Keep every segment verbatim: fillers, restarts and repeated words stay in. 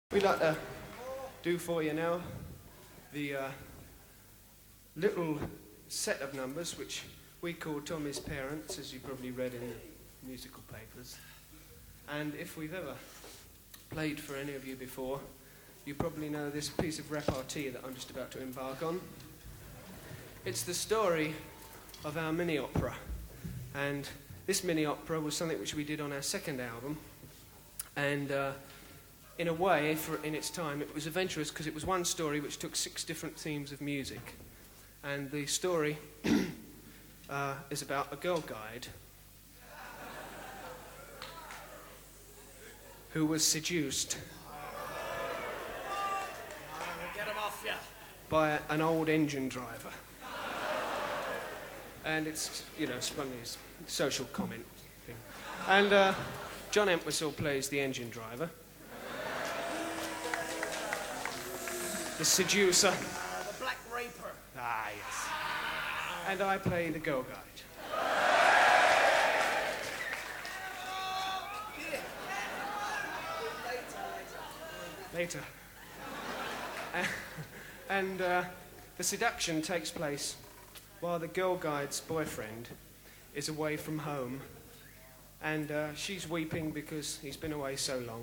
We'd like to do for you now the uh, little set of numbers which we call Tommy's Parents, as you probably read in the musical papers. And if we've ever played for any of you before, you probably know this piece of repartee that I'm just about to embark on. It's the story of our mini-opera. And this mini-opera was something which we did on our second album. And uh, in a way, for in its time, it was adventurous because it was one story which took six different themes of music. And the story uh, is about a girl guide who was seduced Get 'em off ya. by an old engine driver. And it's, you know, it's funny, it's a social comment thing. And uh, John Entwistle plays the engine driver. The seducer. Uh, the Black Raper. Ah, yes. And I play the girl guide. Later. And uh, the seduction takes place while the girl guide's boyfriend is away from home, and uh, she's weeping because he's been away so long.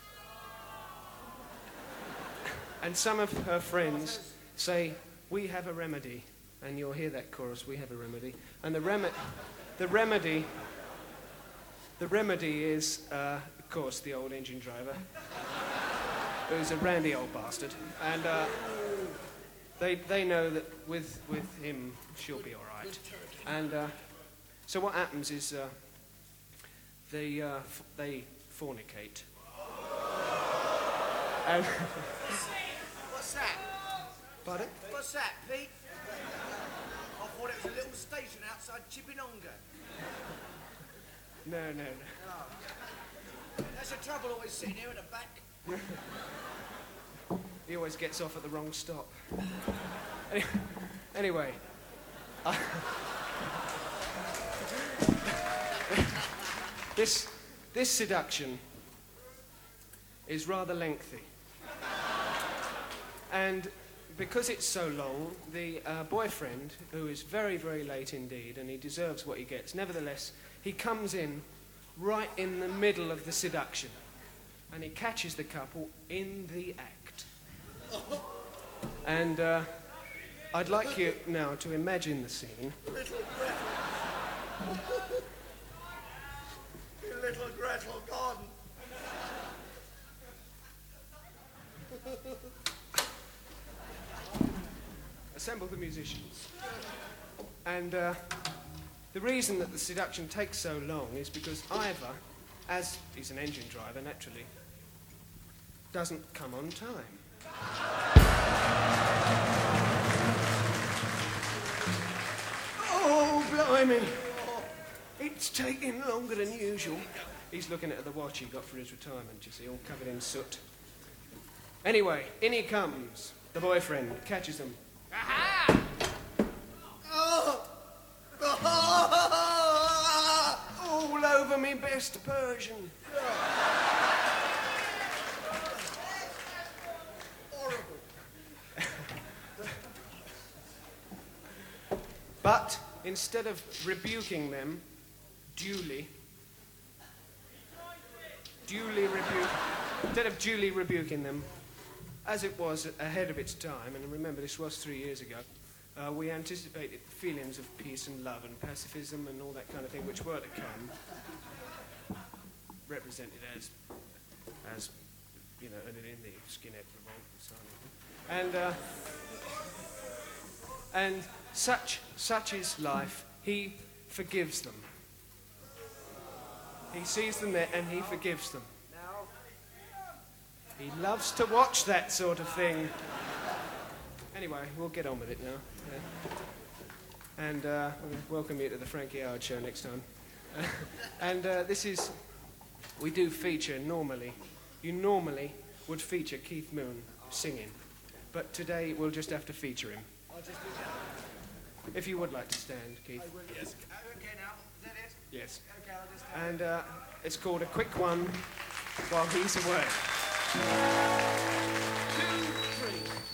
And some of her friends say, "We have a remedy," and you'll hear that chorus, "We have a remedy." And the rem the remedy, the remedy is, uh, of course, the old engine driver, who's a randy old bastard, and uh, they they know that with with him she'll be all right. And uh, so what happens is uh, they uh, f they fornicate. And What's that? pardon? What's that, Pete? I thought it was a little station outside Chippinonga. No, no, no. Oh. That's the trouble always sitting here at the back. He always gets off at the wrong stop. Any anyway. Uh, this, this seduction is rather lengthy. And because it's so long, the uh, boyfriend, who is very, very late indeed, and he deserves what he gets, nevertheless, he comes in right in the middle of the seduction, and he catches the couple in the act. And uh, I'd like you now to imagine the scene. Little Gretel. Little Gretel gone. Assemble the musicians. And uh, the reason that the seduction takes so long is because Ivor, as he's an engine driver naturally, doesn't come on time. Oh, blimey! It's taking longer than usual. He's looking at the watch he got for his retirement, you see, all covered in soot. Anyway, in he comes. The boyfriend catches them. Aha! Oh. All over me best Persian. Horrible. But instead of rebuking them duly, duly rebuke, instead of duly rebuking them, as it was ahead of its time, and remember this was three years ago, uh, we anticipated feelings of peace and love and pacifism and all that kind of thing which were to come, represented as, as you know, in the skinhead revolt and so on. And, uh, and such, such is life. He forgives them. He sees them there and he forgives them. He loves to watch that sort of thing. Anyway, we'll get on with it now. Yeah. And uh, we'll welcome you to the Frankie Howard Show next time. And uh, this is, we do feature normally, you normally would feature Keith Moon singing, but today we'll just have to feature him. I'll just do that. If you would like to stand, Keith. I will, yes. Okay, now, is that it? Yes. Okay, I'll just stand. And uh, it's called A Quick One While He's Away.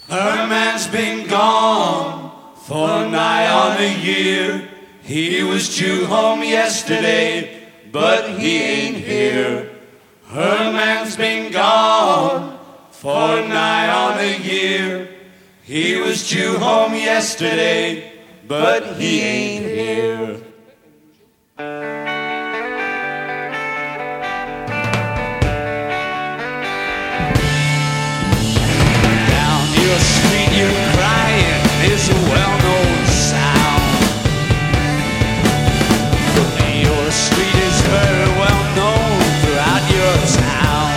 Her man's been gone for nigh on a year. He was due home yesterday, but he ain't here. Her man's been gone for nigh on a year. He was due home yesterday, but he ain't here. Down your street you're crying is a well-known sound. Your street is very well known throughout your town.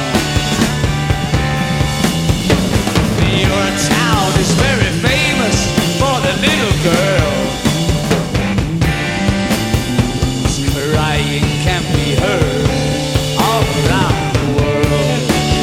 Your town is very famous for the little girl whose crying can be heard all around the world.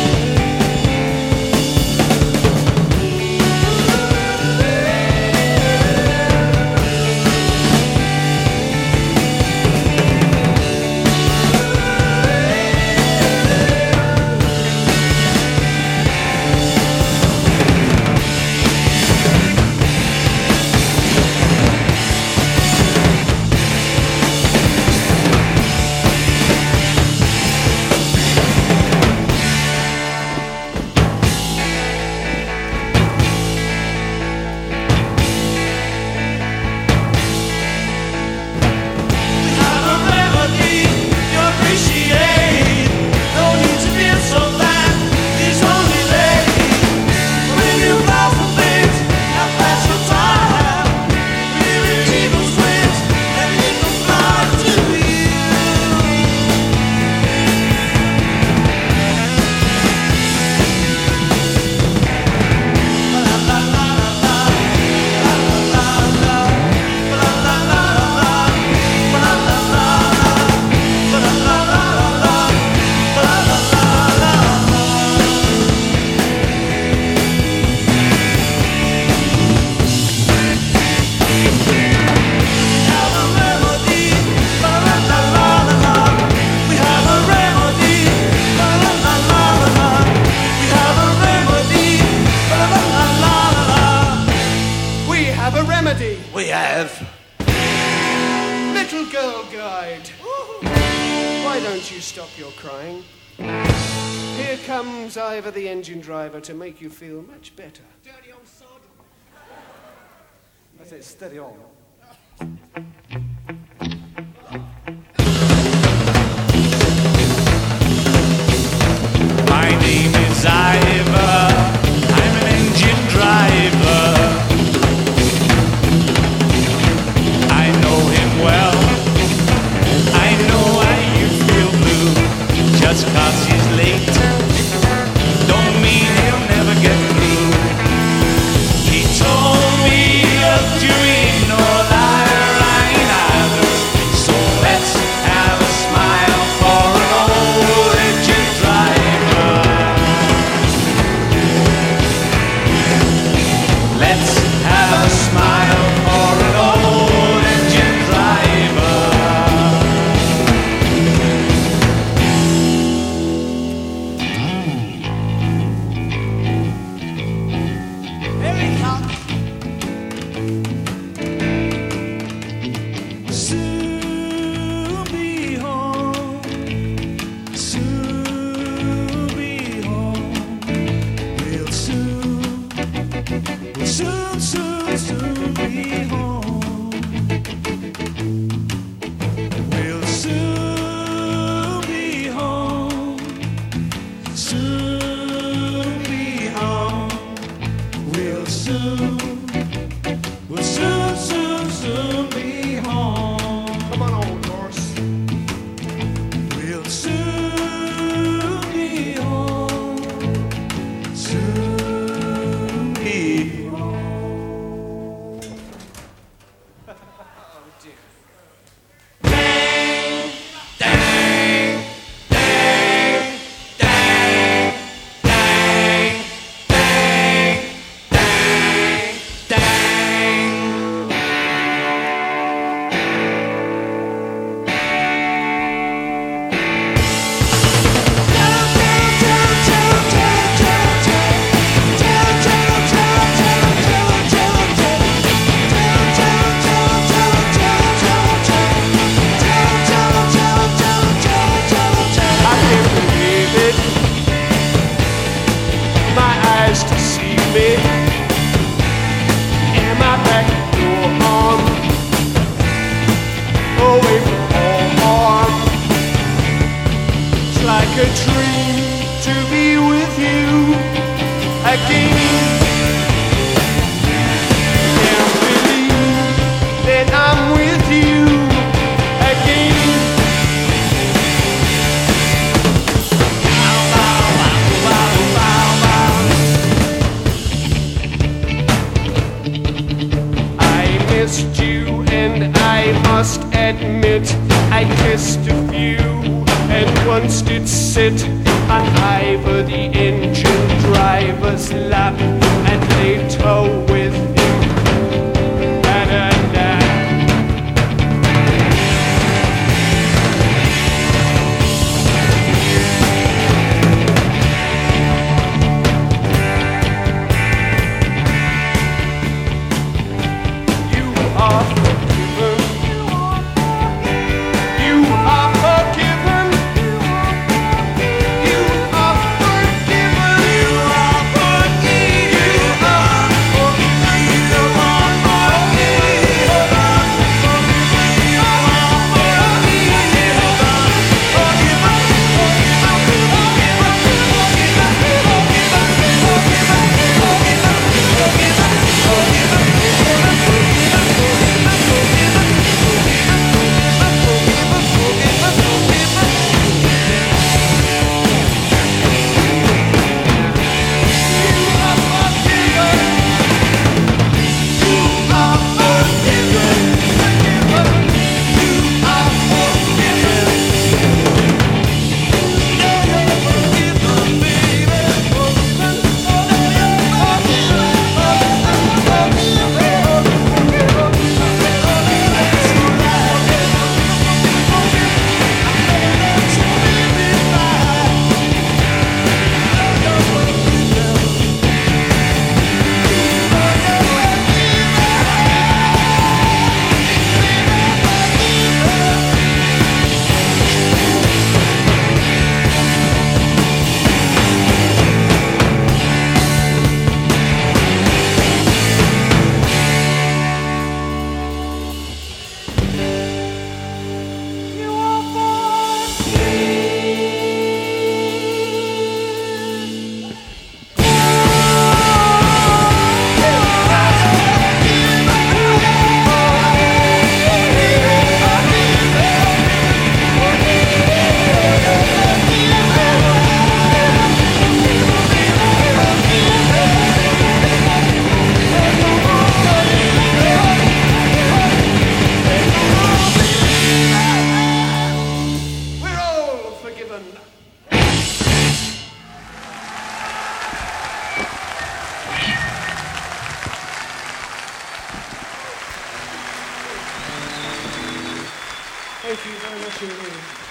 We have Little Girl Guide. Why don't you stop your crying? Here comes Ivor the engine driver to make you feel much better. Dirty old sod. That's it, steady on. My name is Ivor, I'm an engine driver. I know him well, I know why you feel blue. Just cause he's late, don't mean he'll never get through. He told me he loved you in all I I kissed a few, and once did sit on either the engine driver's lap and lay tow with him. Da-da-da. You are forgiven. You are forgiven. You are forgiven. You are forgiven. You are forgiven. You are Thank you very much indeed.